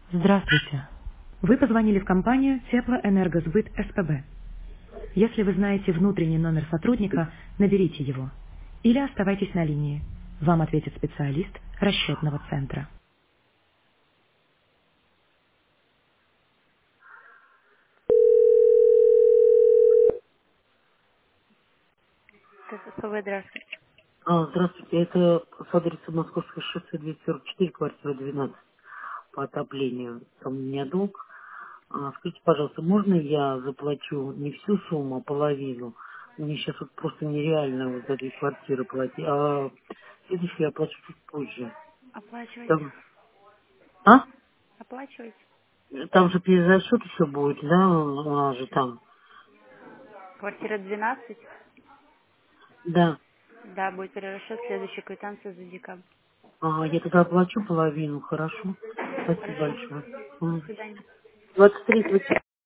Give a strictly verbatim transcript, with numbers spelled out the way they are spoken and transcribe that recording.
Здравствуйте. Вы позвонили в компанию Теплоэнергосбыт СПБ. Если вы знаете внутренний номер сотрудника, наберите его. Или оставайтесь на линии. Вам ответит специалист расчетного центра. СПБ, здравствуйте. А, здравствуйте, это с адреса Московское шоссе двести сорок четыре, квартира двенадцать, по отоплению. Там у меня долг. А, скажите, пожалуйста, можно я заплачу не всю сумму, а половину? Мне сейчас вот просто нереально вот за две квартиры платить. А следующую я оплачу чуть позже. Оплачивайте. Там, а? Оплачивайте. Там же перерасчет еще будет, да? У нас же там. Квартира двенадцать. Да. Да, будет перерасчет, следующая квитанция за декабрь. А, я тогда оплачу половину, хорошо? Спасибо Хорошо. большое. До М. свидания. двадцать третьего